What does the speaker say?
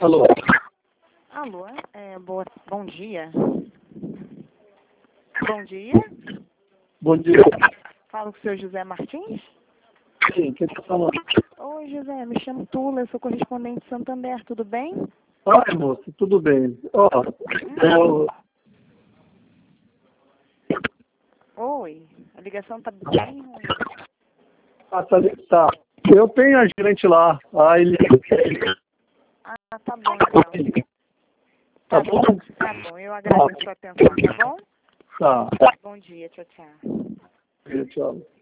Alô? Alô, bom dia. Bom dia. Bom dia. Falo com o senhor José Martins. Sim, quem está falando? Oi, José, me chamo Tula, eu sou correspondente de Santander, tudo bem? Ai, moço, tudo bem. Ó, eu... Oi, a ligação tá bem ruim. Tá. Eu tenho a gerente lá. Aí ele... Ah, tá bom então. Tá bom? Tá bom, eu agradeço a sua atenção, tá bom? Tá. Bom dia, tchau, tchau. Tchau.